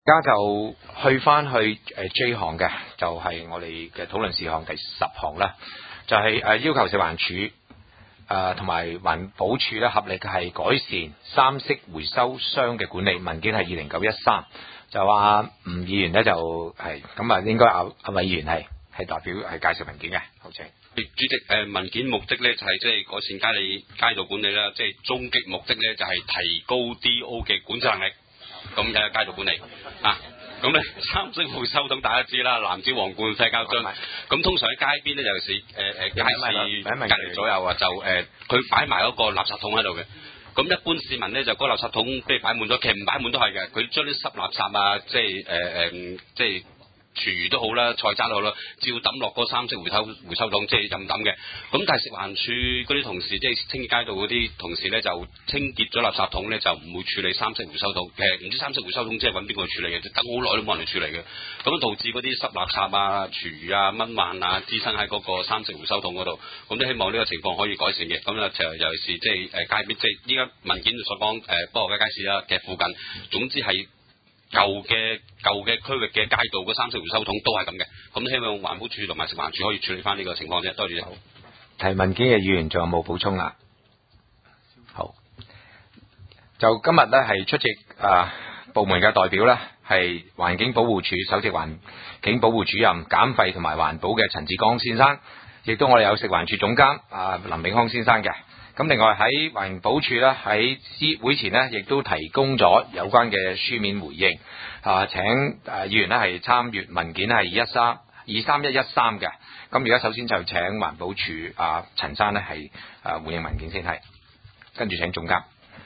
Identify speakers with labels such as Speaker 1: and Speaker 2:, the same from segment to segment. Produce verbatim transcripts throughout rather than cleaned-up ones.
Speaker 1: 而家就去翻去誒 J 項嘅，就係、是、我哋嘅討論事項第十項啦，就係、是、誒要求食環署誒同埋環保署咧合力係改善三色回收箱嘅管理，文件係二零九一三，就話吳議員咧就係咁啊，應該阿阿偉議員係係代表係介紹文件嘅，好請。
Speaker 2: 主席，誒文件目的咧就係即係改善街里街道管理啦，即係終極目的咧就係提高 D O 嘅管制能力，咁嘅街道管理啊。咁咧三色回收桶大家知啦，藍紙皇冠細膠樽，咁通常喺街邊咧，尤其是誒誒街市隔離左右啊，就誒佢擺埋嗰個垃圾桶喺度嘅。咁一般市民咧就嗰個垃圾桶即係擺滿咗，其實唔擺滿都係嘅，佢將啲濕垃圾啊，即係誒誒即係。廚餘都好啦，菜渣都好啦，照抌落嗰三色回收回收桶，即係任抌嘅。咁但係食環署嗰啲同事，即係清潔街道嗰啲同事咧，就清潔咗垃圾桶咧，就唔會處理三色回收桶。其實唔知三色回收桶即係揾邊個去處理嘅，等好耐都冇人去處理嘅。咁導致嗰啲濕垃圾啊、廚餘啊、蚊患啊，滋生喺嗰個三色回收桶嗰度。咁都希望呢個情況可以改善嘅。咁啊，就尤其是即係誒街邊，即係依家文件所講誒菠蘿街街市啦嘅附近，總之係。舊嘅舊嘅區域嘅街道嗰三色回收桶都係咁嘅，咁希望環保署同埋食環署可以處理翻呢個情況啫。多謝。好，
Speaker 1: 提文件嘅議員仲有冇補充啊？好，就今日咧係出席啊、呃、部門嘅代表咧，係環境保護署首席環境保護主任減廢同埋環保嘅陳志剛先生，亦都我哋有食環署總監啊、呃、林永康先生嘅。咁另外喺環保署咧喺會前呢，亦都提供咗有關嘅書面回應啊，請誒議員呢係參閱文件係二一三二三一一三嘅。咁而家首先就請環保署啊陳生呢係誒回應文件先，係跟住請總監。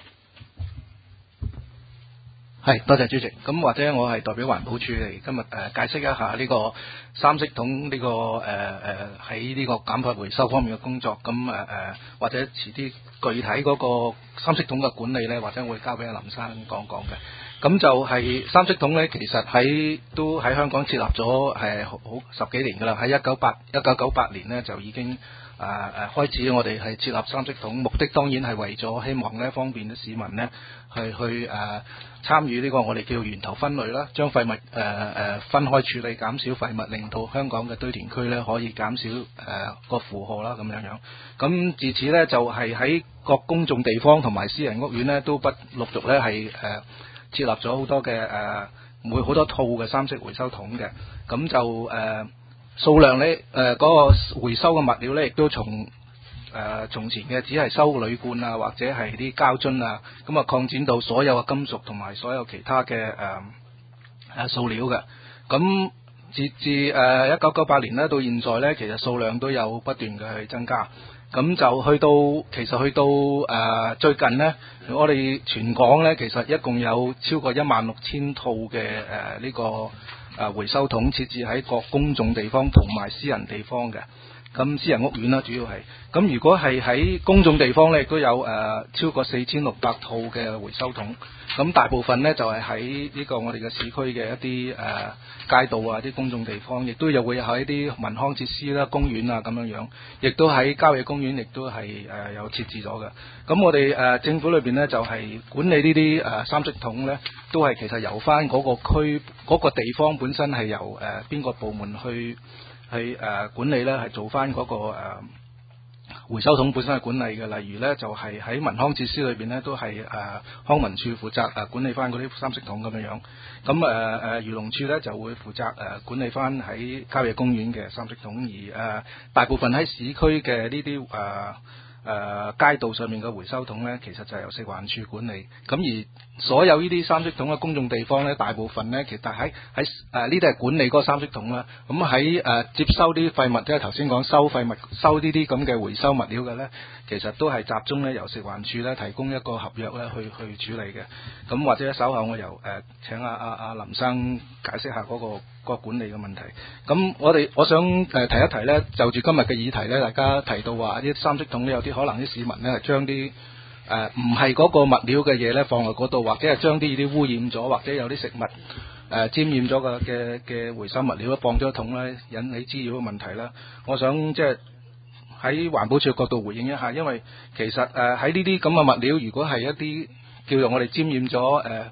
Speaker 3: 係，多謝主席。咁或者我係代表環保署嚟今日誒、呃、解釋一下呢個三色桶呢、這個誒誒喺呢個減廢回收方面嘅工作。咁誒誒或者遲啲具體嗰個三色桶嘅管理咧，或者會交俾阿林生講講嘅。咁就係三色桶咧，其實喺都喺香港設立咗係好十幾年㗎啦。喺一九八一九九八年咧就已經。誒、呃、誒開始我哋係設立三色桶，目的當然係為咗希望咧方便啲市民咧係去誒、呃、參與呢個我哋叫源頭分類啦，將廢物誒誒、呃、分開處理，減少廢物，令到香港嘅堆填區咧可以減少誒、呃、個負荷啦咁樣樣。咁自此咧就係、是、喺各公眾地方同埋私人屋苑咧都不陸續咧係誒設立咗好多嘅誒、呃、每好多套嘅三色回收桶嘅，咁就誒。呃數量咧，誒、呃、嗰、那個回收嘅物料咧，亦都從誒、呃、從前嘅只係收鋁罐啊，或者係啲膠樽啊，咁啊擴展到所有嘅金屬同埋所有其他嘅誒誒塑料嘅。咁截至誒一九九八年咧，到現在咧，其實數量都有不斷嘅去增加。咁就去到其實去到誒、呃、最近呢，我哋全港咧其實一共有超過一萬六千套嘅誒呢個。誒回收桶設置喺各公眾地方同埋私人地方嘅，咁私人屋苑啦主要係，咁如果係喺公眾地方咧，亦都有誒、呃、超過四千六百套嘅回收桶，咁大部分咧就係喺呢個我哋嘅市區嘅一啲誒、呃、街道啊啲公眾地方，亦都有會喺啲民康設施啦、公園啊咁樣樣，亦都喺郊野公園，亦都係誒、呃、有設置咗嘅。咁我哋誒、呃、政府裏邊咧就係、是、管理呢啲誒三色桶咧，都係其實由翻嗰個區嗰、那個地方本身係由誒邊、呃、個部門去去誒、呃、管理咧，係做翻嗰、那個誒。呃回收桶本身係管理嘅，例如咧就係、是、喺民康設施裏邊咧都係誒、呃、康文署負責誒、呃、管理翻嗰啲三色桶咁樣樣，咁誒誒漁農處咧就會負責誒、呃、管理翻喺郊野公園嘅三色桶，而誒、呃、大部分喺市區嘅呢啲誒誒街道上面嘅回收桶咧，其實就係由食環署管理。咁而所有呢啲三色桶嘅公眾地方咧，大部分咧其實喺喺誒呢啲係管理嗰個三色桶啦。咁喺誒接收啲廢物，即係頭先講收廢物、收呢啲咁嘅回收物料嘅咧，其實都係集中咧由食環署咧提供一個合約咧去去處理嘅。咁或者稍後我由誒、呃、請阿阿阿林生解釋下嗰、嗰個嗰個管理嘅問題。咁我哋我想誒、呃、提一提咧，就住今日嘅議題咧，大家提到話啲三色桶咧有啲可能啲市民咧係將啲誒唔係嗰個物料嘅嘢咧放落嗰度，或者係將啲啲污染咗，或者有啲食物誒、呃、沾染咗嘅嘅嘅回收物料咧放咗一桶咧，引起滋擾嘅問題啦。我想即係喺環保署角度回應一下，因為其實誒喺呢啲咁嘅物料，如果係一啲叫做我哋沾染咗誒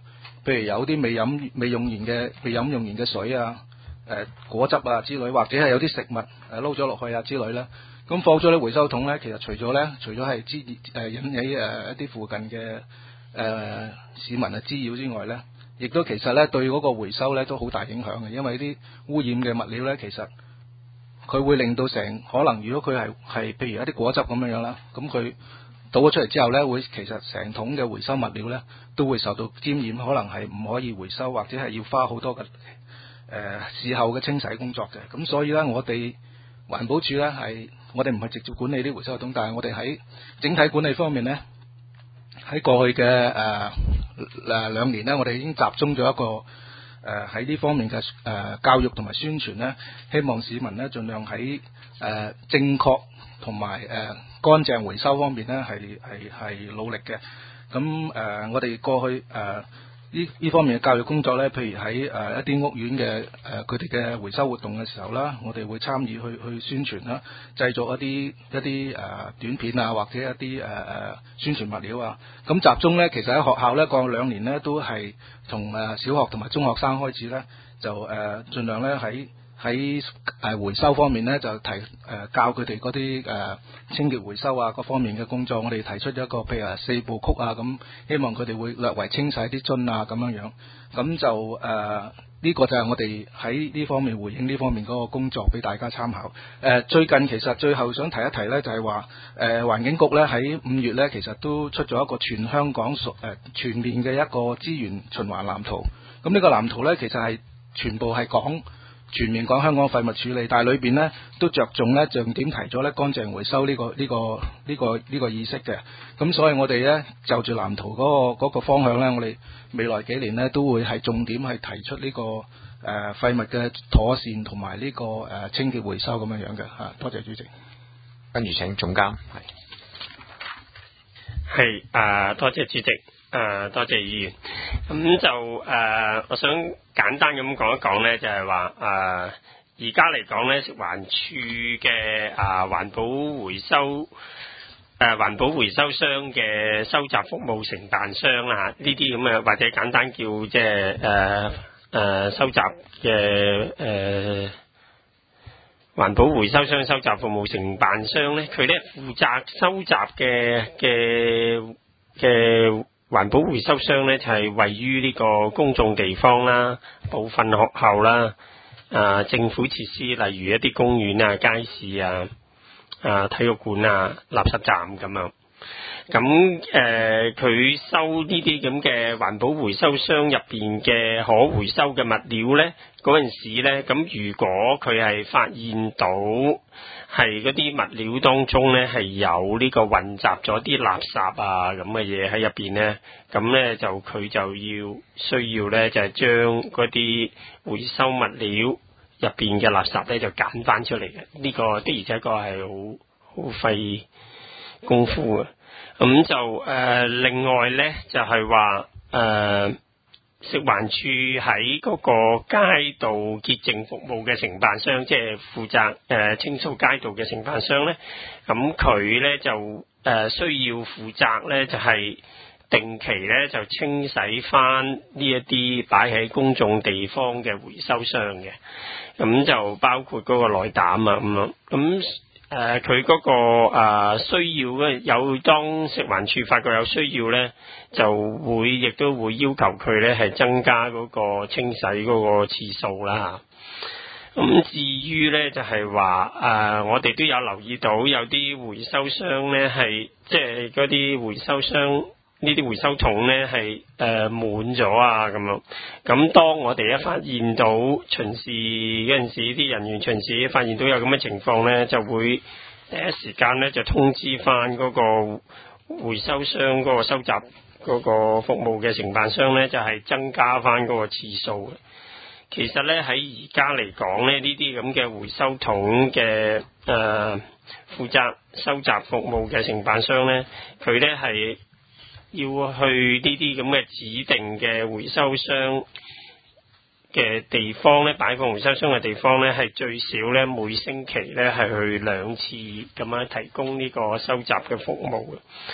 Speaker 3: 譬如有啲未飲未用完嘅未飲用完嘅水啊、誒、呃、果汁啊之類，或者係有啲食物誒撈咗落去啊之類咧，咁放咗啲回收桶咧，其實除咗咧，除咗係滋誒引起誒、呃、一啲附近嘅誒、呃、市民嘅滋擾之外咧，亦都其實咧對嗰個回收咧都好大影響嘅，因為啲污染嘅物料咧，其實佢會令到成可能如果佢係係譬如一啲果汁咁樣樣啦，咁佢倒咗出嚟之後咧，會其實成桶嘅回收物料咧都會受到沾染，可能係唔可以回收，或者係要花好多嘅誒、呃、事後嘅清洗工作嘅。咁所以咧，我哋環保署咧係我哋唔係直接管理啲回收桶，但係我哋喺整體管理方面咧，喺過去嘅誒誒兩年咧，我哋已經集中咗一個誒喺呢方面嘅誒、呃、教育同埋宣傳咧，希望市民咧盡量喺誒、呃、正確同埋誒乾淨回收方面咧係係係努力嘅。咁誒、呃、我哋過去誒呢呢方面嘅教育工作咧，譬如喺誒、呃、一啲屋苑嘅誒佢哋嘅回收活動嘅時候啦，我哋會參與去去宣傳啦，製作一啲一啲誒、呃、短片啊，或者一啲誒誒宣傳物料啊。咁集中咧，其實喺學校咧過兩年咧都係從誒小學同埋中學生開始咧，就誒、呃、盡量咧喺喺誒回收方面咧就提誒、呃、教佢哋嗰啲誒清潔回收啊各方面嘅工作。我哋提出咗一個譬如話四部曲啊，咁希望佢哋會略為清洗啲樽啊咁樣樣。咁就誒呢、呃這個就係我哋喺呢方面回應呢方面嗰個工作俾大家參考。誒、呃、最近其實最後想提一提咧，就係話誒環境局咧喺五月咧其實都出咗一個全香港屬誒、呃、全面嘅一個資源循環藍圖。咁呢個藍圖咧其實係全部係講全面講香港廢物處理，但係裏邊咧都着重咧重點提咗咧乾淨回收呢、這個呢、這個呢、這個呢、這個意識嘅。咁所以我哋咧就住藍圖嗰、那個嗰、那個方向咧，我哋未來幾年咧都會係重點係提出呢、這個誒、呃、廢物嘅妥善同埋呢個誒、呃、清潔回收咁樣樣嘅嚇。多謝主席。
Speaker 1: 跟住請總監係
Speaker 4: 係誒多謝主席。誒、呃、多謝議員，咁就誒、呃、我想簡單咁講一講咧，就係話誒而家嚟講咧，食環署嘅啊環保回收誒、呃、環保回收商嘅收集服務承辦商啦，呢啲咁嘅或者簡單叫即係誒誒收集嘅誒環保回收商收集服務承辦商咧，佢咧負責收集嘅嘅嘅。環保回收商咧就係、是、位於呢個公眾地方啦、部分學校啦、啊政府設施，例如一啲公園啊、街市啊、啊體育館啊、垃圾站咁樣。咁誒佢收呢啲咁嘅環保回收箱入邊嘅可回收嘅物料咧，嗰陣時咧，咁如果佢係發現到係嗰啲物料當中咧係有呢個混雜咗啲垃圾啊咁嘅嘢喺入邊咧，咁咧就佢就要需要咧就係將嗰啲回收物料入邊嘅垃圾咧就揀翻出嚟嘅。呢、這個的而且確係好好費功夫嘅。咁就誒、呃、另外咧就係話誒食環署喺嗰個街道潔淨服務嘅承辦商，即係負責誒、呃、清掃街道嘅承辦商咧，咁佢咧就誒、呃、需要負責咧就係、是、定期咧就清洗翻呢一啲擺喺公眾地方嘅回收箱嘅，咁就包括嗰個內膽啊咁樣咁。誒佢嗰個、呃、需要咧，有當食環署發覺有需要咧，就會亦都會要求佢咧係增加嗰個清洗嗰個次數啦。咁至於咧就係話誒，我哋都有留意到有啲回收箱咧係即係嗰啲回收箱。呢啲回收桶咧係誒滿咗啊咁樣，咁當我哋一發現到巡視嗰陣時，啲人員巡視發現到有咁嘅情況咧，就會第一時間咧就通知翻嗰個回收商嗰個收集嗰個服務嘅承辦商咧，就係、是、增加翻嗰個次數嘅。其實咧喺而家嚟講咧，呢啲咁嘅回收桶嘅誒、呃、負責收集服務嘅承辦商咧，佢咧係要去呢啲咁嘅指定嘅回收箱嘅地方咧，擺放回收箱嘅地方咧，係最少咧每星期咧係去兩次咁樣提供呢個收集嘅服務嘅。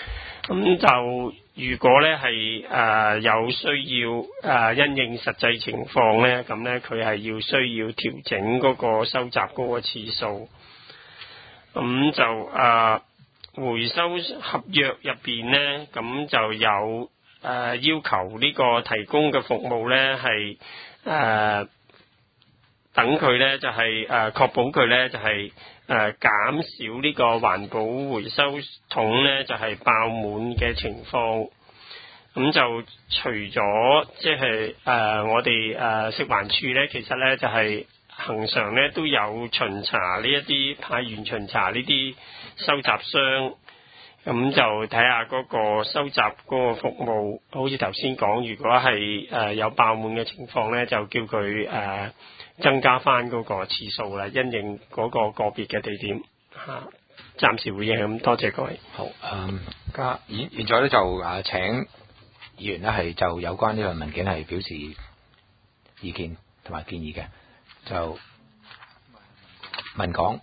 Speaker 4: 咁就如果咧係誒有需要誒、呃、因應實際情況咧，咁咧佢係要需要調整嗰個收集嗰個次數。咁就誒、呃、回收合約入邊咧，咁就有誒、呃、要求呢個提供嘅服務咧係誒等佢咧就係誒確保佢咧就係、是。誒、呃、減少呢個環保回收桶咧就係、是、爆滿嘅情況，咁就除咗即係誒我哋誒、呃、食環署咧，其實咧就係、是、恆常咧都有巡查呢一啲派員巡查呢啲收集箱，咁就睇下嗰個收集嗰個服務，好似頭先講，如果係誒、呃、有爆滿嘅情況咧，就叫佢誒。呃增加翻嗰個次數啦，因應嗰個個別嘅地點嚇，暫時回應咁，多謝各位。
Speaker 1: 好，嗯，家現現在咧就啊請議員咧係就有關呢份文件係表示意見同埋建議嘅，就文講。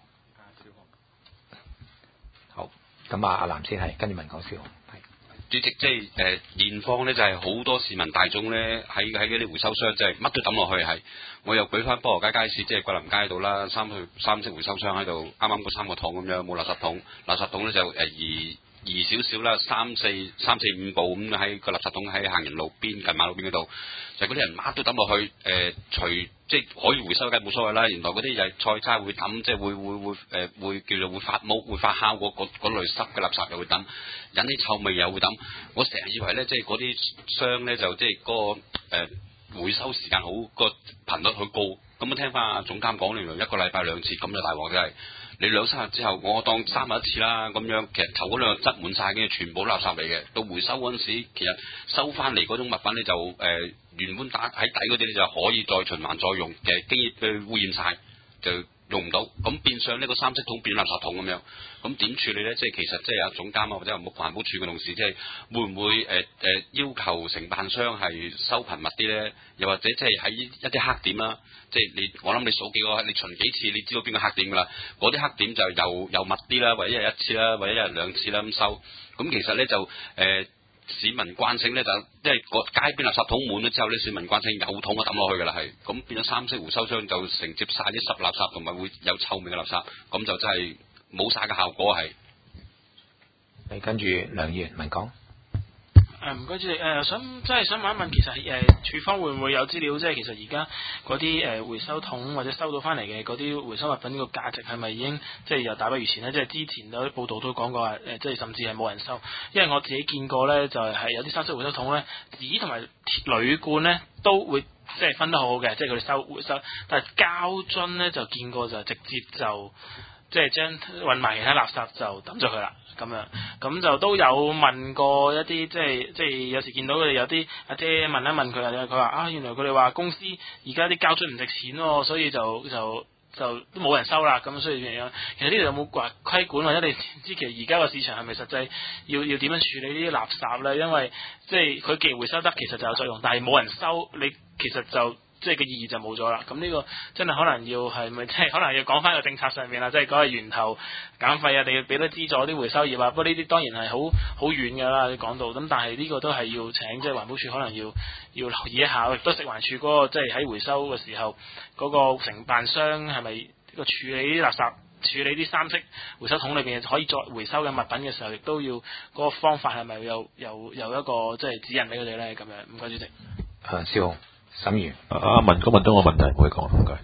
Speaker 1: 好，咁啊阿藍先係跟住文講先。
Speaker 2: 主席，即係誒現況咧，就係、是、好多市民大眾咧喺喺嗰啲回收箱，即係乜都抌落去係。我又舉翻菠蘿街街市，即係桂林街度啦，三去三色回收箱喺度，啱啱嗰三個桶咁樣，冇垃圾桶，垃圾桶咧就誒移移少少啦，三四三四五步咁喺個垃圾桶喺行人路邊近馬路邊嗰度，就嗰、是、啲人乜都抌落去，誒、呃、除即係可以回收梗係冇所謂啦。原來嗰啲就係菜渣會抌，即係會會會誒、呃、會叫做會發毛會發酵嗰嗰嗰類濕嘅垃圾又會抌，引起臭味又會抌。我成日以為咧，即係嗰啲箱咧就即係嗰個誒。呃回收時間好個頻率好高，咁啊聽翻阿總監講，原來一個禮拜兩次，咁就大鑊真係。你兩三日之後，我當三日一次啦，咁樣其實頭嗰兩日擠滿晒嘅，全部垃圾嚟嘅。到回收嗰陣時，其實收翻嚟嗰種物品咧就誒、呃、原本打喺底嗰啲咧就可以再循環再用，其實經已被污染晒，就用唔到。咁變相呢個三色桶變垃圾桶咁樣，咁點處理咧？即係其實即係阿總監啊，或者環保署嘅同事，即係會唔會誒誒、呃呃、要求承辦商係收頻密啲咧？又或者即係喺一啲黑點啦，即係你我諗你數幾個，你巡幾次，你知道邊個黑點㗎啦？嗰啲黑點就又又密啲啦，或者一日一次啦，或者一日兩次啦咁收。咁其實咧就誒、呃、市民慣性咧就即係個街邊垃圾桶滿咗之後咧，市民慣性有桶就抌落去㗎啦，係咁變咗三色回收箱就承接晒啲濕垃圾同埋會有臭味嘅垃圾，咁就真係冇晒嘅效果係。
Speaker 1: 你跟住梁議員文講。
Speaker 5: 誒唔該主席，誒、呃、想即係想問一問，其實誒、呃、署方會唔會有資料？即係其實而家嗰啲誒回收桶或者收到翻嚟嘅嗰啲回收物品個價值係咪已經即係又大不如前咧？即係之前有啲報道都講過話誒、呃，即係甚至係冇人收。因為我自己見過咧，就係、是、有啲三色回收桶咧，紙同埋鋁罐咧都會即係分得好好嘅，即係佢哋收回收。但係膠樽咧就見過就直接就即係將運埋其他垃圾就抌咗佢啦。咁樣，咁就都有問過一啲，即係即係有時見到佢哋有啲阿姐問一問佢啊，佢話啊，原來佢哋話公司而家啲膠樽唔值錢喎，所以就就就都冇人收啦。咁所以樣，其實呢度有冇話規管，或者你知其實而家個市場係咪實際要要點樣處理呢啲垃圾咧？因為即係佢既然回收得，其實就有作用，但係冇人收，你其實就。即係個意義就冇咗啦，咁呢個真係可能要係咪即係可能要講翻個政策上面啦，即係嗰個源頭減廢啊，你要俾多資助啲回收業啊，不過呢啲當然係好好遠㗎啦，你講到咁，但係呢個都係要請即係環保署可能要要留意一下，亦都食環署嗰、那個即係喺回收嘅時候嗰、那個承辦商係咪個處理啲垃圾、處理啲三色回收桶裏邊可以再回收嘅物品嘅時候，亦都要嗰個方法係咪有有有一個即係指引俾佢哋咧？咁樣唔該主席。
Speaker 1: 誒，蕭紅。審議
Speaker 6: 阿阿文哥問到我問題，唔可以講，唔該。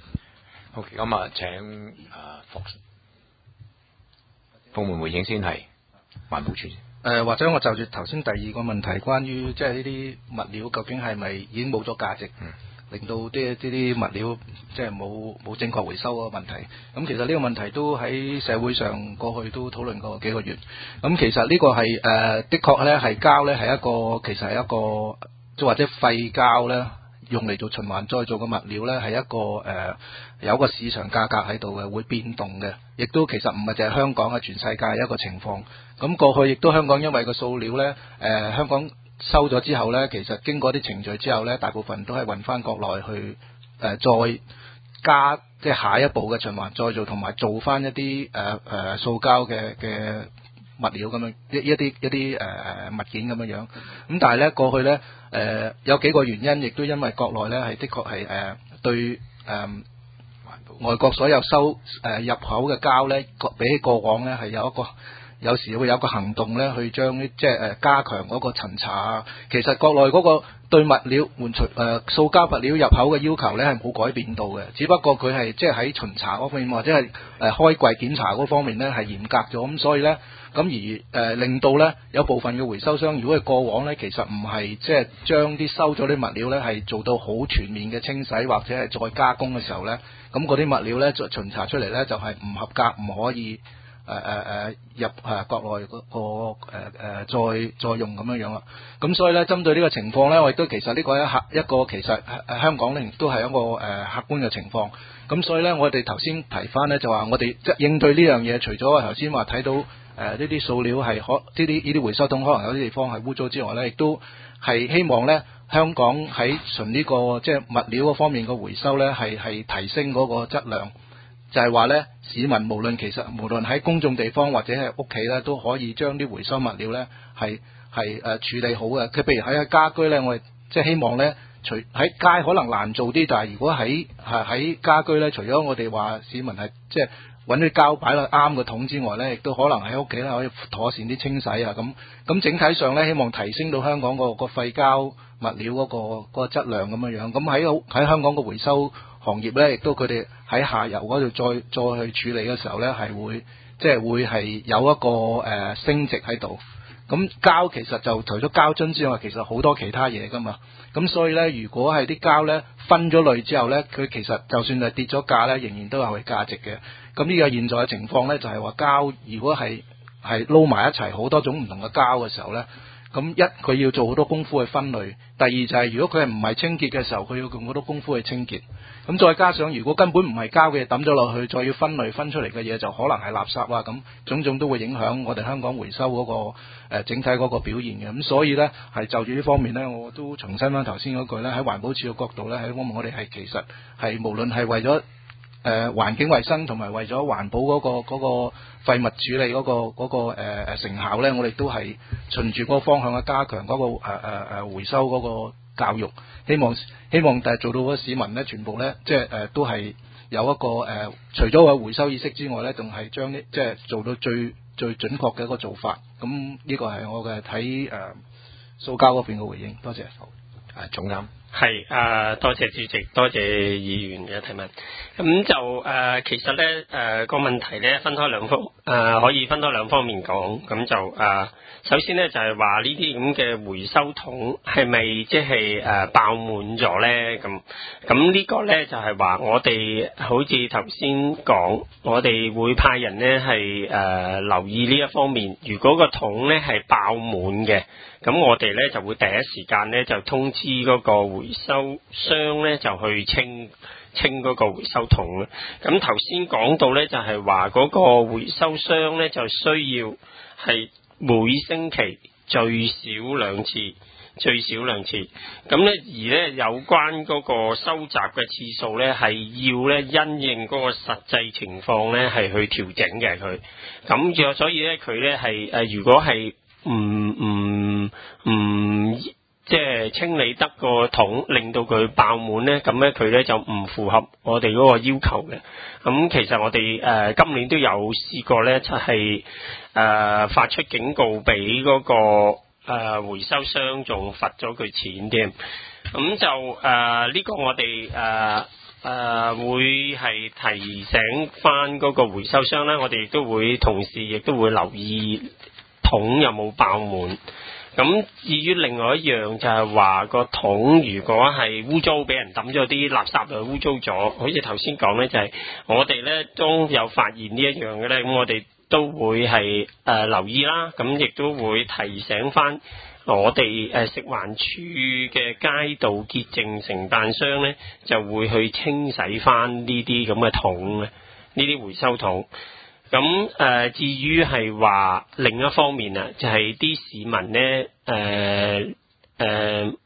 Speaker 1: OK，咁啊，請誒服部門回應先係環保署。誒、
Speaker 3: 呃，或者我就住頭先第二個問題，關於即係呢啲物料究竟係咪已經冇咗價值，嗯、令到啲呢啲物料即係冇冇正確回收嗰個問題。咁其實呢個問題都喺社會上過去都討論過幾個月。咁其實呢個係誒、呃，的確咧係膠咧係一個，其實係一個即或者廢膠咧。用嚟做循環再造嘅物料呢，係一個誒、呃、有個市場價格喺度嘅，會變動嘅，亦都其實唔係淨係香港嘅，全世界一個情況。咁過去亦都香港因為個塑料呢，誒、呃、香港收咗之後呢，其實經過啲程序之後呢，大部分都係運翻國內去誒、呃、再加即係下一步嘅循環再造，同埋做翻一啲誒誒塑膠嘅嘅物料咁樣一一啲一啲誒誒物件咁樣樣。咁但係咧過去咧誒、呃、有幾個原因，亦都因為國內咧係的確係誒對誒、呃、外國所有收誒、呃、入口嘅膠咧，比起過往咧係有一個。有時會有個行動咧，去將即係誒加強嗰個巡查啊。其實國內嗰個對物料換除誒塑膠物料入口嘅要求咧係冇改變到嘅，只不過佢係即係喺巡查嗰方面或者係誒開櫃檢查嗰方面咧係嚴格咗，咁所以咧咁而誒、呃、令到咧有部分嘅回收商，如果係過往咧其實唔係即係將啲收咗啲物料咧係做到好全面嘅清洗或者係再加工嘅時候咧，咁嗰啲物料咧巡查出嚟咧就係唔合格，唔可以。誒誒誒入誒國內嗰個誒誒再再用咁樣樣啦，咁所以咧針對呢個情況咧，我亦都其實呢個一客一個其實誒香港咧亦都係一個誒客觀嘅情況，咁所以咧我哋頭先提翻咧就話我哋即係應對呢樣嘢，除咗話頭先話睇到誒呢啲塑料係可呢啲呢啲回收桶可能有啲地方係污糟之外咧，亦都係希望咧香港喺純呢個即係物料嗰方面嘅回收咧係係提升嗰個質量。就係話咧，市民無論其實無論喺公眾地方或者係屋企咧，都可以將啲回收物料咧係係誒處理好嘅。佢譬如喺家居咧，我哋即係希望咧，除喺街可能難做啲，但係如果喺係喺家居咧，除咗我哋話市民係即係揾啲膠擺落啱個桶之外咧，亦都可能喺屋企咧可以妥善啲清洗啊咁。咁整體上咧，希望提升到香港個個廢膠物料嗰個嗰個質量咁樣樣。咁喺喺香港個回收行業咧，亦都佢哋喺下游嗰度再再去處理嘅時候咧，係會即係會係有一個誒、呃、升值喺度。咁膠其實就除咗膠樽之外，其實好多其他嘢噶嘛。咁所以咧，如果係啲膠咧分咗類之後咧，佢其實就算係跌咗價咧，仍然都有佢價值嘅。咁呢個現在嘅情況咧，就係話膠如果係係撈埋一齊好多種唔同嘅膠嘅時候咧。咁一佢要做好多功夫去分類，第二就係如果佢係唔係清潔嘅時候，佢要用好多功夫去清潔。咁再加上如果根本唔係膠嘅嘢抌咗落去，再要分類分出嚟嘅嘢就可能係垃圾啊，咁種種都會影響我哋香港回收嗰、嗰個、呃、整體嗰個表現嘅。咁所以呢，係就住呢方面呢，我都重申翻頭先嗰句呢，喺環保署嘅角度呢，喺我我哋係其實係無論係為咗誒、呃、環境衛生同埋為咗環保嗰、嗰個嗰、嗰個廢物處理嗰、嗰個嗰、嗰個誒、呃、成效咧，我哋都係循住嗰個方向去加強嗰、嗰個誒誒誒回收嗰個教育，希望希望誒做到嗰市民咧，全部咧即係誒、呃、都係有一個誒、呃，除咗個回收意識之外咧，仲係將啲即係做到最最準確嘅一個做法。咁呢個係我嘅睇誒塑膠嗰邊嘅回應。多謝。誒總監。
Speaker 4: 係誒、呃，多謝主席，多謝議員嘅提問。咁就誒、呃，其實咧誒、呃、個問題咧分開兩方誒、呃，可以分開兩方面講。咁就誒、呃，首先咧就係話呢啲咁嘅回收桶係咪即係誒爆滿咗咧？咁咁呢個咧就係、是、話我哋好似頭先講，我哋會派人咧係誒留意呢一方面。如果個桶咧係爆滿嘅，咁我哋咧就會第一時間咧就通知嗰個回收商咧就去清清嗰個回收桶啦。咁頭先講到咧就係話嗰個回收商咧就需要係每星期最少兩次，最少兩次。咁咧而咧有關嗰個收集嘅次數咧係要咧因應嗰個實際情況咧係去調整嘅佢。咁就所以咧佢咧係誒如果係唔唔唔即係清理得個桶，令到佢爆滿咧，咁咧佢咧就唔符合我哋嗰個要求嘅。咁其實我哋誒、呃、今年都有試過咧，就係、是、誒、呃、發出警告俾嗰、那個誒、呃、回收商，仲罰咗佢錢添。咁就誒呢、呃這個我哋誒誒會係提醒翻嗰個回收商啦，我哋亦都會同時亦都會留意桶有冇爆滿。咁至於另外一樣就係話個桶如果係污糟，俾人抌咗啲垃圾又污糟咗，好似頭先講咧，就係、是、我哋咧都有發現呢一樣嘅咧，咁我哋都會係誒、呃、留意啦，咁亦都會提醒翻我哋誒、呃、食環署嘅街道潔淨承辦商咧，就會去清洗翻呢啲咁嘅桶咧，呢啲回收桶。咁誒、呃，至於係話另一方面啊，就係、是、啲市民咧，誒、呃、誒、呃，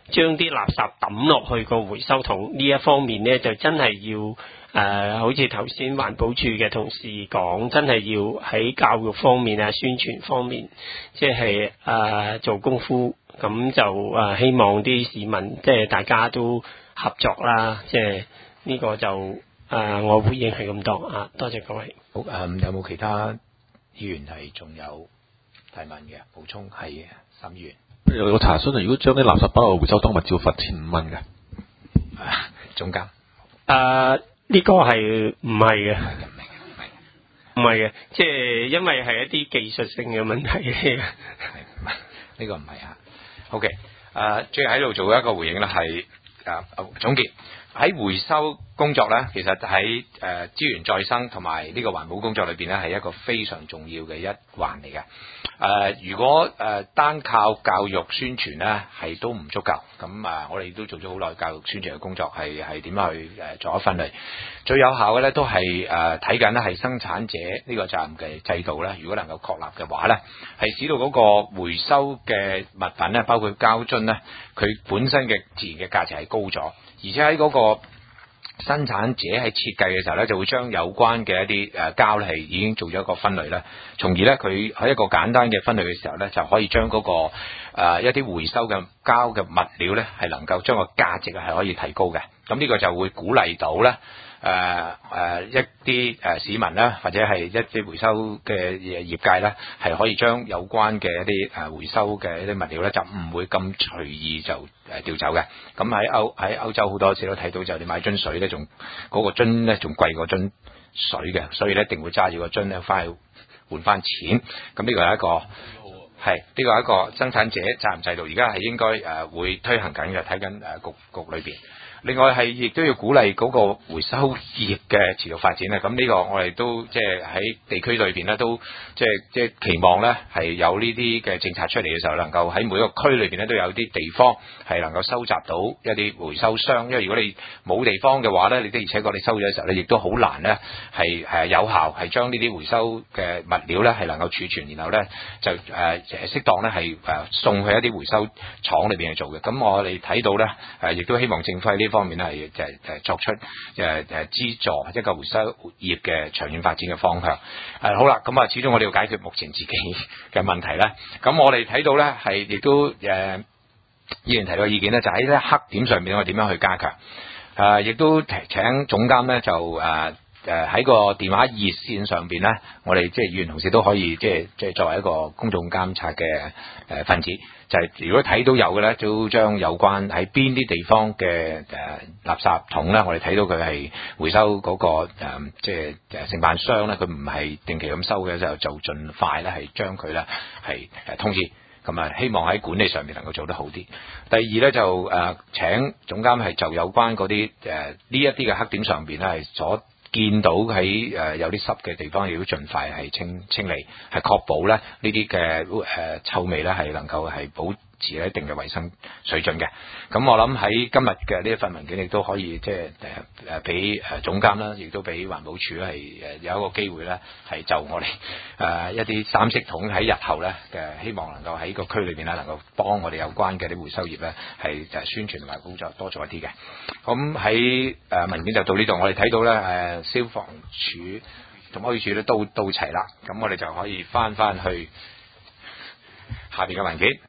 Speaker 4: 將啲垃圾抌落去個回收桶呢一方面呢，就真係要誒、呃，好似頭先環保署嘅同事講，真係要喺教育方面啊、宣傳方面，即係誒做功夫。咁就誒、呃、希望啲市民即係大家都合作啦。即係呢個就誒、呃、我回應係咁多啊，多謝各位。
Speaker 1: 好誒、嗯，有冇其他議員係仲有提問嘅補充？係嘅，沈議員。
Speaker 6: 有個查詢啊，如果將啲垃圾包落回收桶，咪照罰千五蚊嘅？
Speaker 1: 啊，總監。
Speaker 4: 誒，呢個係唔係嘅？
Speaker 1: 唔
Speaker 4: 係嘅，即係因為係一啲技術性嘅問題嚟嘅。
Speaker 1: 呢個唔係啊。OK，誒、呃，最後喺度做一個回應啦，係誒總結喺回收工作咧，其實喺誒資源再生同埋呢個環保工作裏邊咧，係一個非常重要嘅一環嚟嘅。誒、呃，如果誒、呃、單靠教育宣傳咧，係都唔足夠。咁啊、呃，我哋都做咗好耐教育宣傳嘅工作，係係點樣去誒做一分類？最有效嘅咧，都係誒睇緊咧係生產者呢個責任嘅制度咧。如果能夠確立嘅話咧，係使到嗰個回收嘅物品咧，包括膠樽咧，佢本身嘅自然嘅價值係高咗，而且喺嗰個生產者喺設計嘅時候咧，就會將有關嘅一啲誒膠係已經做咗一個分類咧，從而咧佢喺一個簡單嘅分類嘅時候咧，就可以將嗰、那個誒、呃、一啲回收嘅膠嘅物料咧，係能夠將個價值係可以提高嘅。咁呢個就會鼓勵到咧。誒、呃、誒、呃、一啲誒市民啦，或者係一啲回收嘅業界咧，係可以將有關嘅一啲誒回收嘅一啲物料咧，就唔會咁隨意就誒調走嘅。咁喺歐喺歐洲好多次都睇到，就你買樽水咧，仲嗰、那個樽咧仲貴過樽水嘅，所以咧一定會揸住個樽咧翻去換翻錢。咁呢個係一個係呢、這個係一個生產者責任制度，而家係應該誒、呃、會推行緊嘅，睇緊誒局局裏邊。另外係亦都要鼓勵嗰個回收業嘅持續發展咧，咁呢個我哋都即係喺地區裏邊咧，都即係即係期望咧係有呢啲嘅政策出嚟嘅時候，能夠喺每一個區裏邊咧都有啲地方係能夠收集到一啲回收箱，因為如果你冇地方嘅話咧，你的而且確你收咗嘅時候咧，亦都好難咧係誒有效係將呢啲回收嘅物料咧係能夠儲存，然後咧就誒適當咧係誒送去一啲回收廠裏邊去做嘅。咁我哋睇到咧誒，亦都希望政府喺呢方面咧係就係作出誒誒資助一個回收業嘅長遠發展嘅方向。誒好啦，咁啊始終我哋要解決目前自己嘅問題咧。咁我哋睇到咧係亦都誒議員提到嘅意見咧，就喺呢黑點上面我點樣去加強？誒亦都請總監咧就誒誒喺個電話熱線上邊咧，我哋即係議員同事都可以即係即係作為一個公眾監察嘅誒分子。就係如果睇到有嘅咧，都將有關喺邊啲地方嘅誒、呃、垃圾桶咧，我哋睇到佢係回收嗰、那個、呃、即係誒承辦商咧，佢唔係定期咁收嘅時候，就盡快咧係將佢咧係誒通知。咁啊，希望喺管理上面能夠做得好啲。第二咧就誒、呃、請總監係就有關嗰啲誒呢一啲嘅黑點上邊咧係所見到喺誒有啲濕嘅地方，亦都盡快係清清理，係確保咧呢啲嘅誒臭味咧係能夠係保持一定嘅衛生水準嘅。咁我諗喺今日嘅呢一份文件亦都可以即係誒誒俾誒總監啦，亦都俾環保署係誒有一個機會咧，係就我哋誒一啲三色桶喺日後咧嘅希望能夠喺個區裏邊咧能夠幫我哋有關嘅啲回收業咧係誒宣傳同埋工作多做一啲嘅。咁喺誒文件就到呢度，我哋睇到咧誒消防署同屋宇署咧都到齊啦，咁我哋就可以翻翻去下邊嘅文件。